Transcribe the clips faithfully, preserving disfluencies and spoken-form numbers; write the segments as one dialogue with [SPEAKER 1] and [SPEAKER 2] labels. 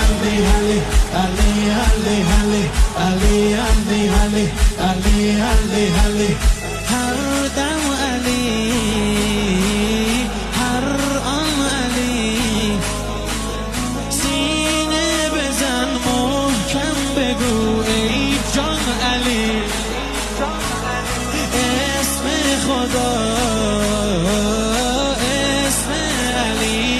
[SPEAKER 1] علی علی علی علی علی علی علی علی علی علی علی هر دم علی هر آن علی سینه بزن محکم بگو ای جان علی اسم خدا اسم علی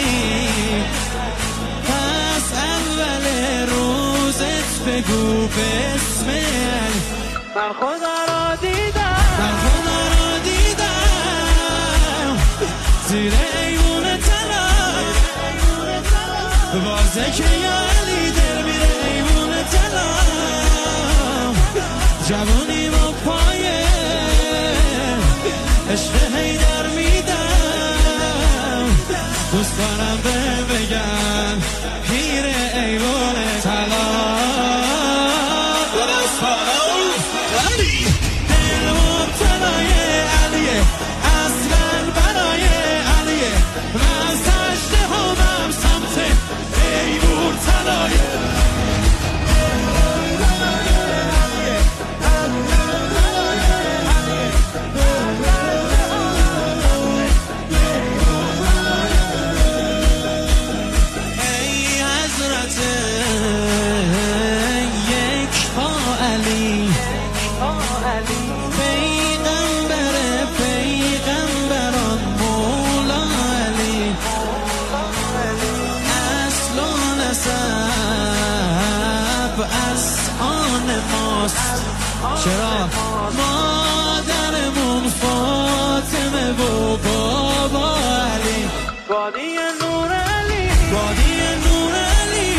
[SPEAKER 1] پس اول روزت بگو به اسم علی من خدا را دیدم من خدا را دیدم زیر ایوون طلا واسه که یا علی در میره ایوون طلا جوانی با پایه عشق حیدر میدم دوست دارم به بگن پیر ایوان طلا دل مبتلای علیه اصلا برای علیه من سجده همم سمت ایوان طلایه از آن ماست چرا مادرمون فاطمه و بابا علی وادی نور علی وادی نور علی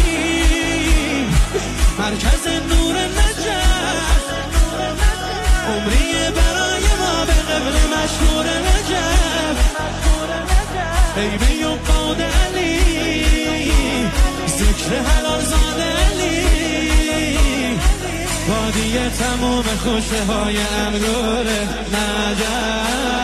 [SPEAKER 1] مرکز نور نجف عمری برای ما به قبل مشهور نجف ای بیقاد علی ذکر حلال زاد علی وادی تمام خوشه های انگور نجف